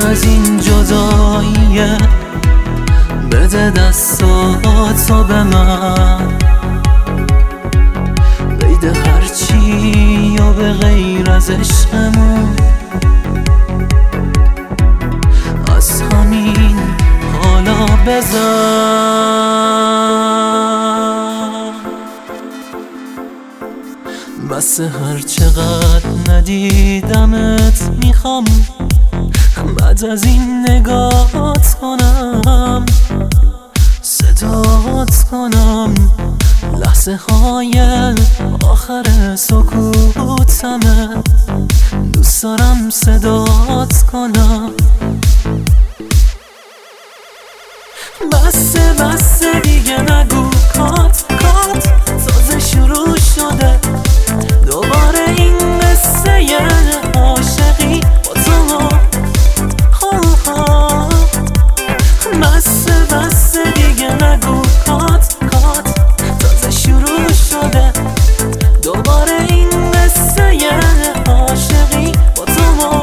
از این جداییه، بده دستاتو به من، قید هرچی و به غیر از عشقمون. از همین حالا بزن، بس هر چقدر ندیدمت میخوام بعد از این نگاهت کنم، صدات کنم، لحظه های آخر سکوتمه، دوست دارم صدات کنم. بس دیگه نگو کات تازه شروع شده، دوباره این قصه عاشقی با تو. بس دیگه نگو کات تازه شروع شده، دوباره این قصه عاشقی با تو.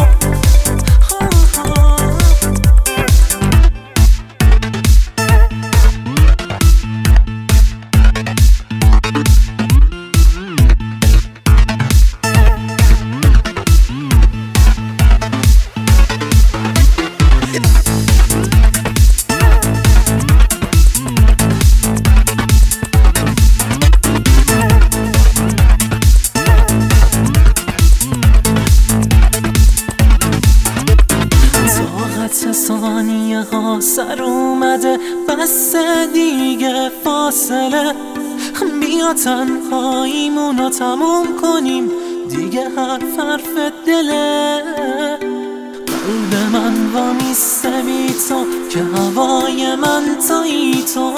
ثانیه ها سر اومده، بس دیگه فاصله، بیا تنهاییمونو تموم کنیم، دیگه حرف دله. قلب من وامیسته بی تو که هوای من تویی تو،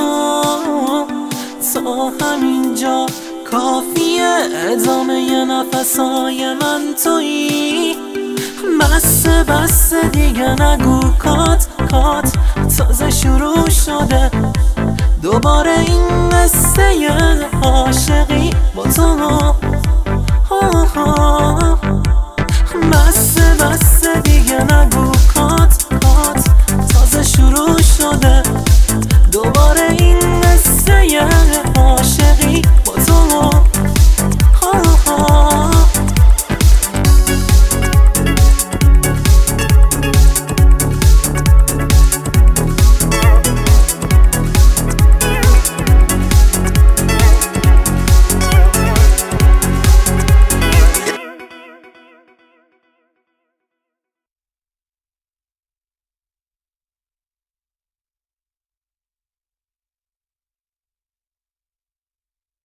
تا همینجا کافیه ادامه نفسای من تویی. بس دیگه نگو کات تازه شروع شده، دوباره این قصه عاشقی با تو. بس دیگه نگو